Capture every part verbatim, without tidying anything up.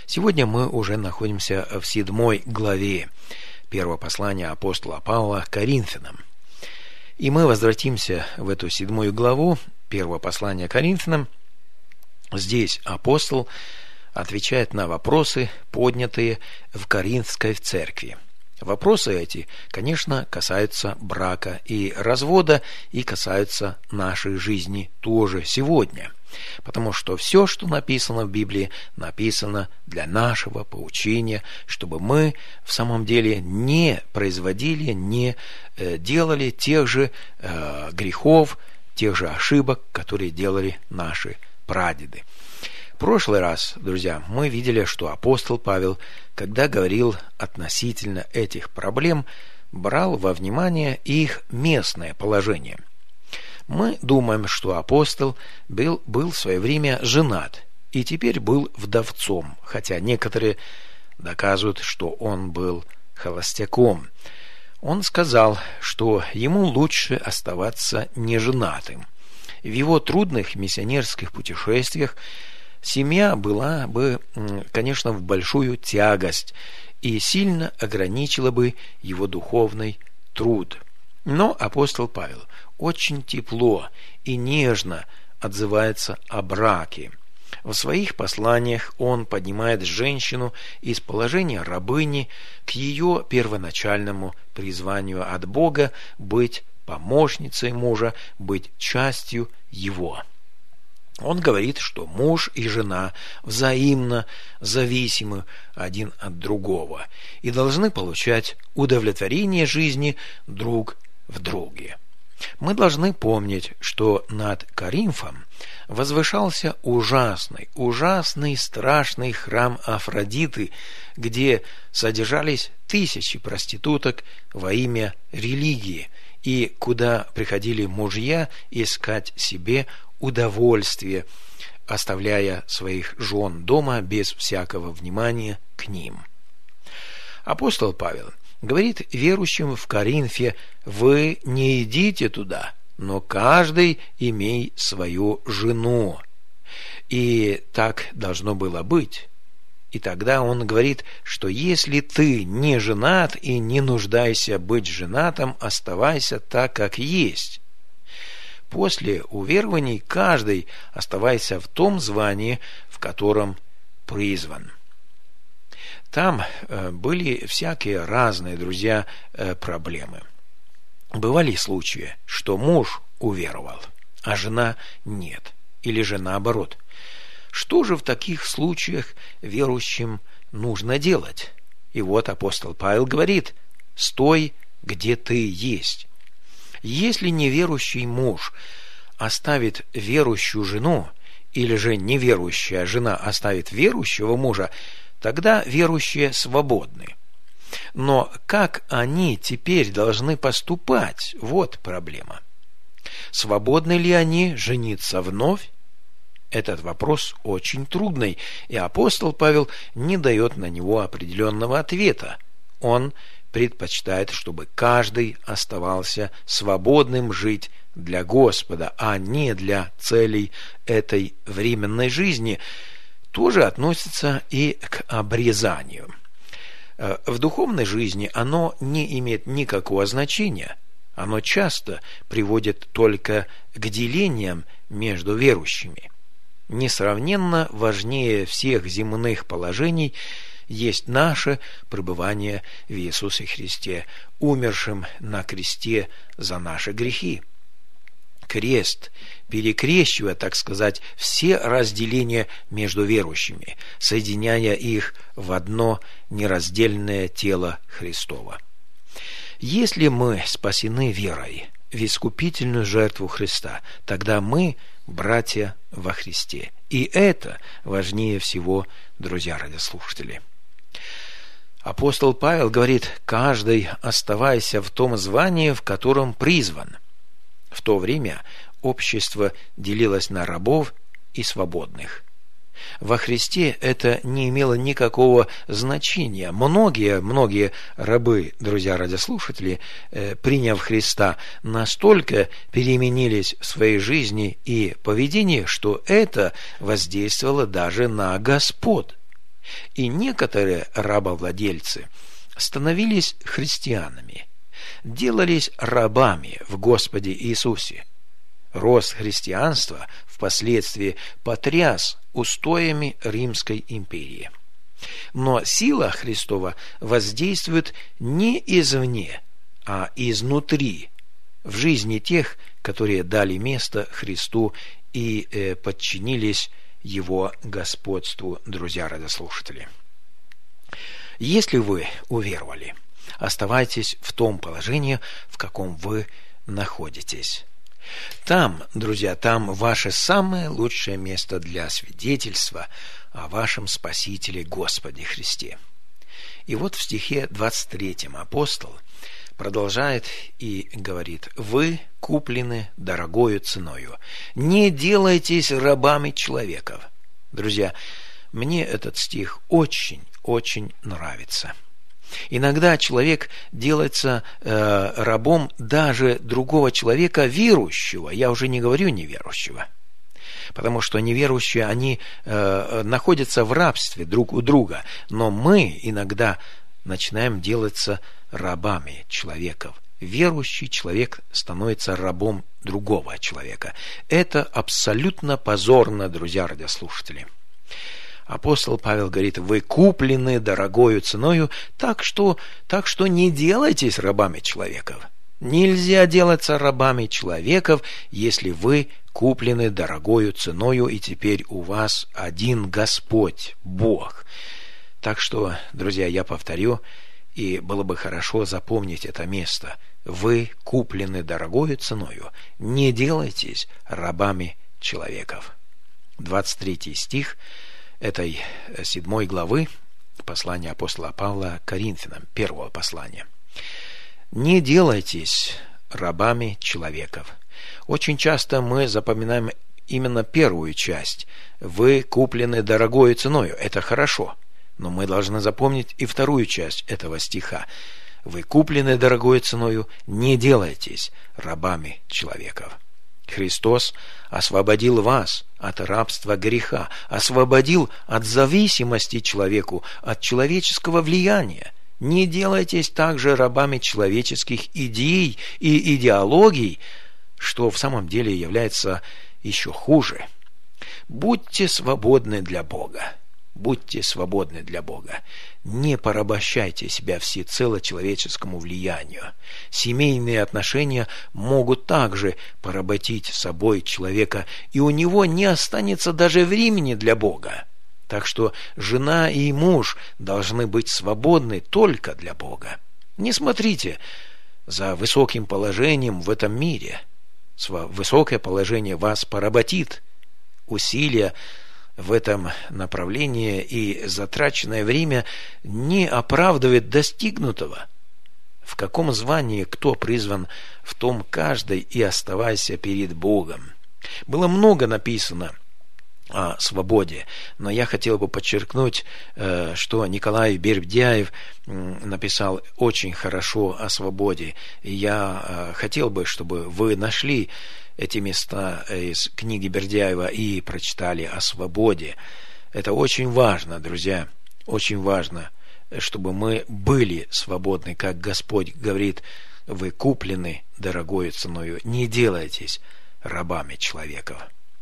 Сегодня мы уже находимся в седьмой главе первого послания апостола Павла к Коринфянам. И мы возвратимся в эту седьмую главу первого послания к Коринфянам. Здесь апостол отвечает на вопросы, поднятые в Коринфской церкви. Вопросы эти, конечно, касаются брака и развода и касаются нашей жизни тоже сегодня. Потому что все, что написано в Библии, написано для нашего поучения, чтобы мы в самом деле не производили, не э, делали тех же э, грехов, тех же ошибок, которые делали наши прадеды. В прошлый раз, друзья, мы видели, что апостол Павел, когда говорил относительно этих проблем, брал во внимание их местное положение. Мы думаем, что апостол был, был в свое время женат и теперь был вдовцом, хотя некоторые доказывают, что он был холостяком. Он сказал, что ему лучше оставаться неженатым. В его трудных миссионерских путешествиях семья была бы, конечно, в большую тягость и сильно ограничила бы его духовный труд. Но апостол Павел очень тепло и нежно отзывается о браке. В своих посланиях он поднимает женщину из положения рабыни к ее первоначальному призванию от Бога быть помощницей мужа, быть частью его. Он говорит, что муж и жена взаимно зависимы один от другого и должны получать удовлетворение жизни друг в друге. Мы должны помнить, что над Коринфом возвышался ужасный, ужасный, страшный храм Афродиты, где содержались тысячи проституток во имя религии, и куда приходили мужья искать себе удовольствие, оставляя своих жен дома без всякого внимания к ним. Апостол Павел говорит верующим в Коринфе: вы не идите туда, но каждый имей свою жену. И так должно было быть. И тогда он говорит, что если ты не женат и не нуждаешься быть женатым, оставайся так, как есть. После уверований каждый оставайся в том звании, в котором призван. Там э, были всякие разные, друзья, э, проблемы. Бывали случаи, что муж уверовал, а жена нет, или же наоборот. Что же в таких случаях верующим нужно делать? И вот апостол Павел говорит: стой, где ты есть. Если неверующий муж оставит верующую жену, или же неверующая жена оставит верующего мужа, тогда верующие свободны. Но как они теперь должны поступать? Вот проблема. Свободны ли они жениться вновь? Этот вопрос очень трудный, и апостол Павел не дает на него определенного ответа. Он предпочитает, чтобы каждый оставался свободным жить для Господа, а не для целей этой временной жизни. Тоже относится и к обрезанию. В духовной жизни оно не имеет никакого значения. Оно часто приводит только к делениям между верующими. Несравненно важнее всех земных положений есть наше пребывание в Иисусе Христе, умершем на кресте за наши грехи. Крест, перекрещивая, так сказать, все разделения между верующими, соединяя их в одно нераздельное тело Христово. Если мы спасены верой в искупительную жертву Христа, тогда мы братья во Христе. И это важнее всего, друзья радиослушатели. Апостол Павел говорит: каждый оставайся в том звании, в котором призван. В то время общество делилось на рабов и свободных. Во Христе это не имело никакого значения. Многие, многие рабы, друзья радиослушатели, приняв Христа, настолько переменились в своей жизни и поведении, что это воздействовало даже на господ. И некоторые рабовладельцы становились христианами, делались рабами в Господе Иисусе. Рост христианства впоследствии потряс устоями Римской империи. Но сила Христова воздействует не извне, а изнутри, в жизни тех, которые дали место Христу и э, подчинились Его господству, друзья радиослушатели. Если вы уверовали, оставайтесь в том положении, в каком вы находитесь. Там, друзья, там ваше самое лучшее место для свидетельства о вашем Спасителе Господе Христе. И вот в стихе двадцать третьем апостол продолжает и говорит: «Вы куплены дорогою ценою, не делайтесь рабами человеков». Друзья, мне этот стих очень-очень нравится. Иногда человек делается э, рабом даже другого человека верующего, я уже не говорю неверующего, потому что неверующие, они э, находятся в рабстве друг у друга, но мы иногда начинаем делаться рабами человеков. Верующий человек становится рабом другого человека. Это абсолютно позорно, друзья радиослушатели. Апостол Павел говорит: вы куплены дорогою ценою, так что, так что не делайтесь рабами человеков. Нельзя делаться рабами человеков, если вы куплены дорогою ценою, и теперь у вас один Господь, Бог. Так что, друзья, я повторю, и было бы хорошо запомнить это место. Вы куплены дорогою ценою, не делайтесь рабами человеков. двадцать третий стих этой седьмой главы послания апостола Павла к Коринфянам, первого послания. «Не делайтесь рабами человеков». Очень часто мы запоминаем именно первую часть. «Вы куплены дорогою ценою». Это хорошо. Но мы должны запомнить и вторую часть этого стиха. «Вы куплены дорогою ценою, не делайтесь рабами человеков». Христос освободил вас от рабства греха, освободил от зависимости человеку, от человеческого влияния. Не делайтесь также рабами человеческих идей и идеологий, что в самом деле является еще хуже. Будьте свободны для Бога. Будьте свободны для Бога. Не порабощайте себя всецело человеческому влиянию. Семейные отношения могут также поработить собой человека, и у него не останется даже времени для Бога. Так что жена и муж должны быть свободны только для Бога. Не смотрите за высоким положением в этом мире. Высокое положение вас поработит. Усилия в этом направлении и затраченное время не оправдывает достигнутого. В каком звании кто призван, в том каждый и оставайся перед Богом. Было много написано о свободе, но я хотел бы подчеркнуть, что Николай Бердяев написал очень хорошо о свободе. И я хотел бы, чтобы вы нашли эти места из книги Бердяева и прочитали о свободе. Это очень важно, друзья, очень важно, чтобы мы были свободны, как Господь говорит: вы куплены дорогою ценою, не делайтесь рабами человеков.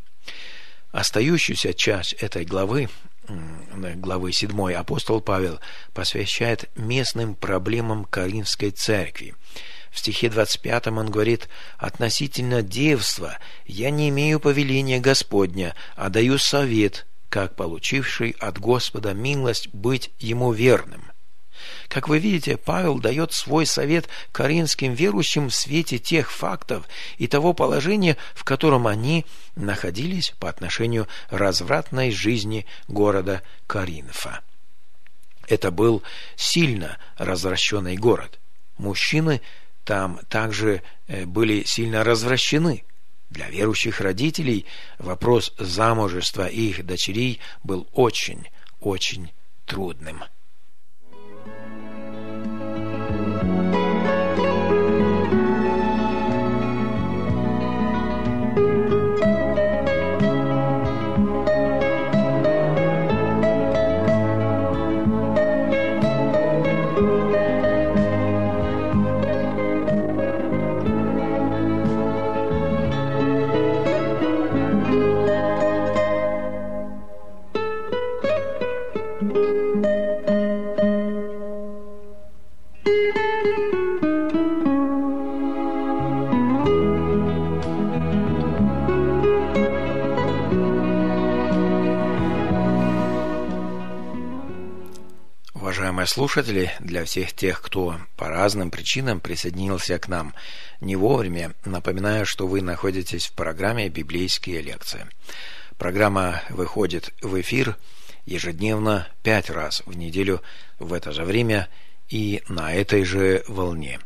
Остающуюся часть этой главы, главы седьмой, апостол Павел посвящает местным проблемам Коринфской церкви. В стихе двадцать пятом он говорит: «Относительно девства я не имею повеления Господня, а даю совет, как получивший от Господа милость быть ему верным». Как вы видите, Павел дает свой совет коринфским верующим в свете тех фактов и того положения, в котором они находились по отношению к развратной жизни города Коринфа. Это был сильно развращенный город. Мужчины там также были сильно развращены. Для верующих родителей вопрос замужества их дочерей был очень-очень трудным. Уважаемые слушатели, для всех тех, кто по разным причинам присоединился к нам не вовремя, напоминаю, что вы находитесь в программе «Библейские лекции». Программа выходит в эфир ежедневно пять раз в неделю в это же время и на этой же волне.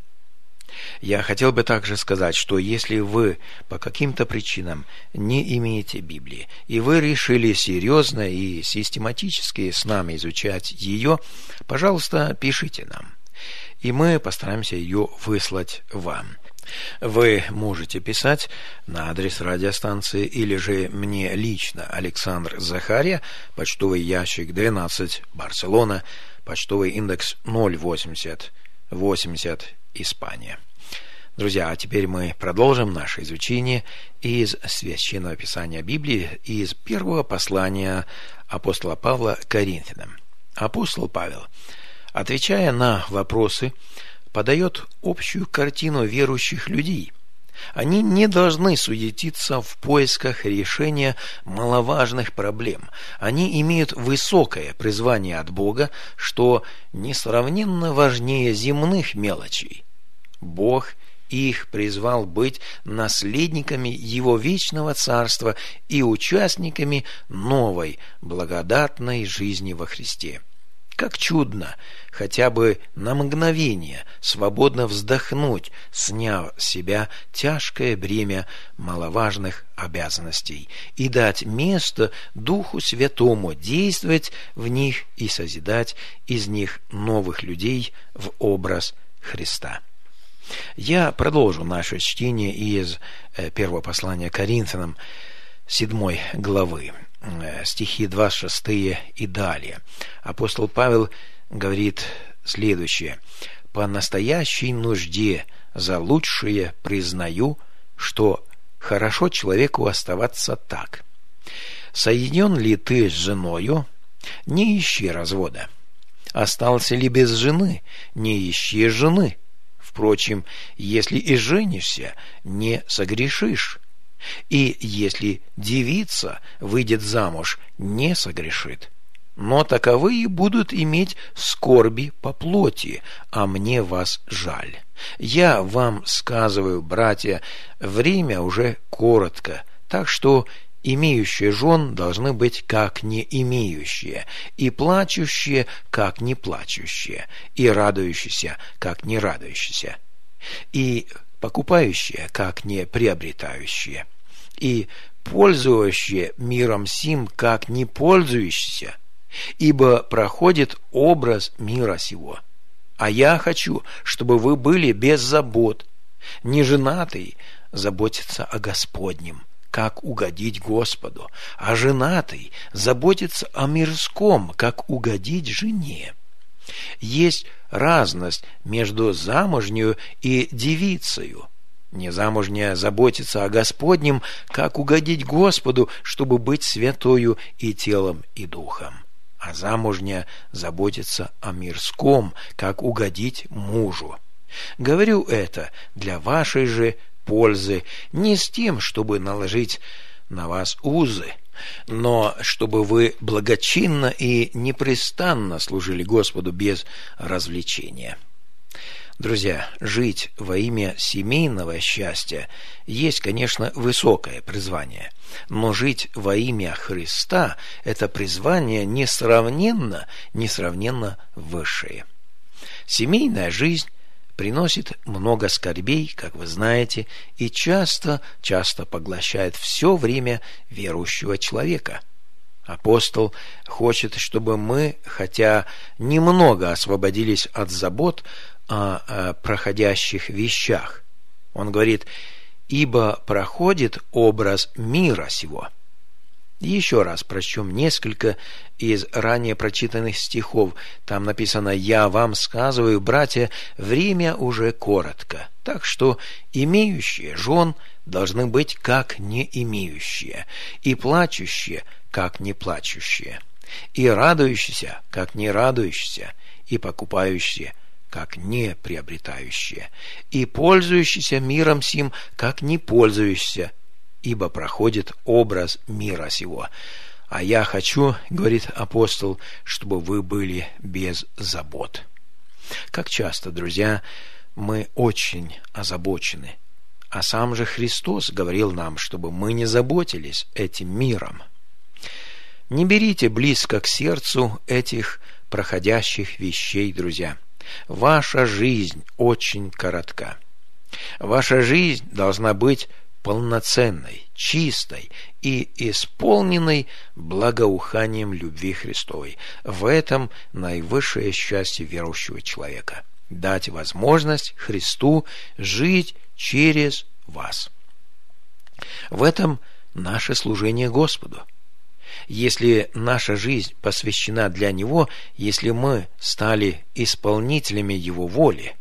Я хотел бы также сказать, что если вы по каким-то причинам не имеете Библии, и вы решили серьезно и систематически с нами изучать ее, пожалуйста, пишите нам, и мы постараемся ее выслать вам. Вы можете писать на адрес радиостанции или же мне лично, Александр Захария, почтовый ящик двенадцать, Барселона, почтовый индекс ноль восемьдесят восемьдесят, Испания. Друзья, а теперь мы продолжим наше изучение из Священного Писания Библии, из первого послания апостола Павла к Коринфянам. Апостол Павел, отвечая на вопросы, подает общую картину верующих людей. Они не должны суетиться в поисках решения маловажных проблем. Они имеют высокое призвание от Бога, что несравненно важнее земных мелочей. Бог их призвал быть наследниками Его вечного Царства и участниками новой благодатной жизни во Христе. Как чудно хотя бы на мгновение свободно вздохнуть, сняв с себя тяжкое бремя маловажных обязанностей и дать место Духу Святому действовать в них и созидать из них новых людей в образ Христа. Я продолжу наше чтение из первого послания Коринфянам, седьмой главы, стихи двадцать шесть и далее. Апостол Павел говорит следующее: «По настоящей нужде за лучшее признаю, что хорошо человеку оставаться так. Соединен ли ты с женою, не ищи развода. Остался ли без жены, не ищи жены. Впрочем, если и женишься, не согрешишь. И если девица выйдет замуж, не согрешит. Но таковые будут иметь скорби по плоти, а мне вас жаль. Я вам сказываю, братья, время уже коротко, так что имеющие жен должны быть как не имеющие, и плачущие как не плачущие, и радующиеся как не радующиеся, и покупающие как не приобретающие, и пользующие миром сим как не пользующиеся, ибо проходит образ мира сего. А я хочу, чтобы вы были без забот. Неженатый заботится о Господнем, как угодить Господу, а женатый заботится о мирском, как угодить жене. Есть разность между замужнею и девицею. Незамужняя заботится о Господнем, как угодить Господу, чтобы быть святою и телом, и духом. А замужняя заботится о мирском, как угодить мужу. Говорю это для вашей же пользы, не с тем, чтобы наложить на вас узы, но чтобы вы благочинно и непрестанно служили Господу без развлечения. Друзья, жить во имя семейного счастья есть, конечно, высокое призвание, но жить во имя Христа – это призвание несравненно, несравненно высшее. Семейная жизнь приносит много скорбей, как вы знаете, и часто, часто поглощает все время верующего человека. Апостол хочет, чтобы мы, хотя немного освободились от забот о, о проходящих вещах. Он говорит: «Ибо проходит образ мира сего». Еще раз прочтем несколько из ранее прочитанных стихов. Там написано: «Я вам сказываю, братья, время уже коротко, так что имеющие жен должны быть как не имеющие, и плачущие как не плачущие. и радующиеся, как не радующиеся, и покупающие, как не приобретающие, и пользующиеся миром сим, как не пользующиеся, ибо проходит образ мира сего. А я хочу, говорит апостол, чтобы вы были без забот. Как часто, друзья, мы очень озабочены, а сам же Христос говорил нам, чтобы мы не заботились этим миром. Не берите близко к сердцу этих проходящих вещей, друзья. Ваша жизнь очень коротка. Ваша жизнь должна быть полноценной, чистой и исполненной благоуханием любви Христовой. В этом наивысшее счастье верующего человека. Дать возможность Христу жить через вас. В этом наше служение Господу. Если наша жизнь посвящена для Него, если мы стали исполнителями Его воли,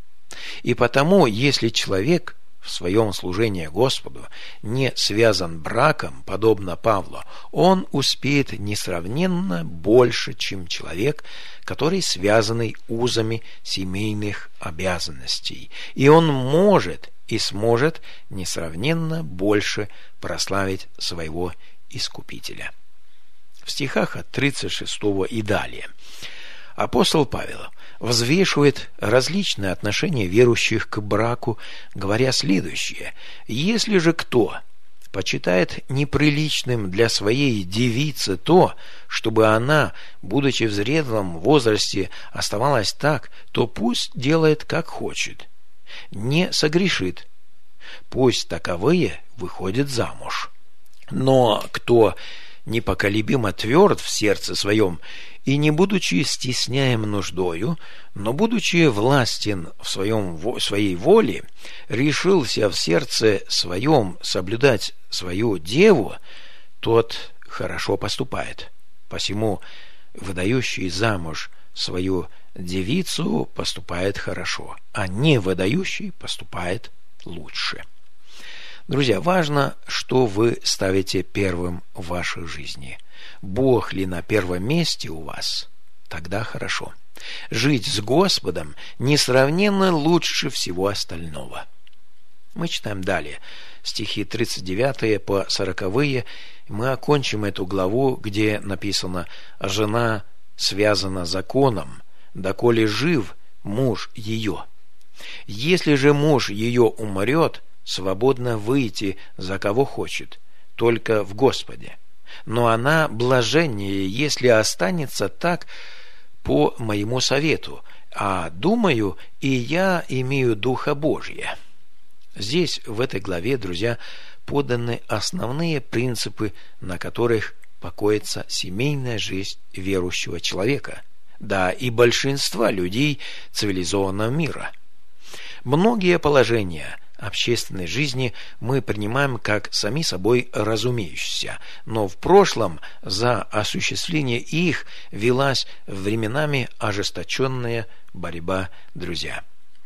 и потому, если человек в своем служении Господу не связан браком, подобно Павлу, он успеет несравненно больше, чем человек, который связанный узами семейных обязанностей. И он может и сможет несравненно больше прославить своего Искупителя. В стихах от тридцать шестого и далее апостол Павел взвешивает различные отношения верующих к браку, говоря следующее: «Если же кто почитает неприличным для своей девицы то, чтобы она, будучи в зрелом возрасте, оставалась так, то пусть делает, как хочет, не согрешит, пусть таковые выходят замуж. Но кто непоколебимо тверд в сердце своем, и не будучи стесняем нуждою, но будучи властен в своем, в своей воле, решился в сердце своем соблюдать свою деву, тот хорошо поступает. Посему выдающий замуж свою девицу поступает хорошо, а не выдающий поступает лучше». Друзья, важно, что вы ставите первым в вашей жизни. Бог ли на первом месте у вас? Тогда хорошо. Жить с Господом несравненно лучше всего остального. Мы читаем далее стихи тридцать девятые по сороковые. Мы окончим эту главу, где написано: «Жена связана законом, доколе жив муж ее. Если же муж ее умрет, свободно выйти за кого хочет, только в Господе. Но она блаженнее, если останется так по моему совету, а думаю, и я имею Духа Божия». Здесь, в этой главе, друзья, поданы основные принципы, на которых покоится семейная жизнь верующего человека, да и большинства людей цивилизованного мира. Многие положения общественной жизни мы принимаем как сами собой разумеющиеся, но в прошлом за осуществление их велась временами ожесточенная борьба, друзья.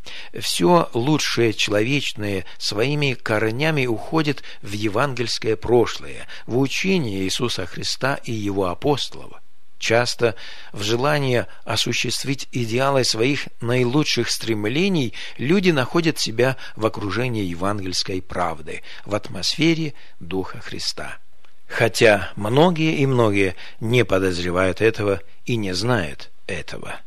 Все лучшее человечное своими корнями уходит в евангельское прошлое, в учение Иисуса Христа и Его апостолов. Часто в желании осуществить идеалы своих наилучших стремлений люди находят себя в окружении евангельской правды, в атмосфере Духа Христа. Хотя многие и многие не подозревают этого и не знают этого.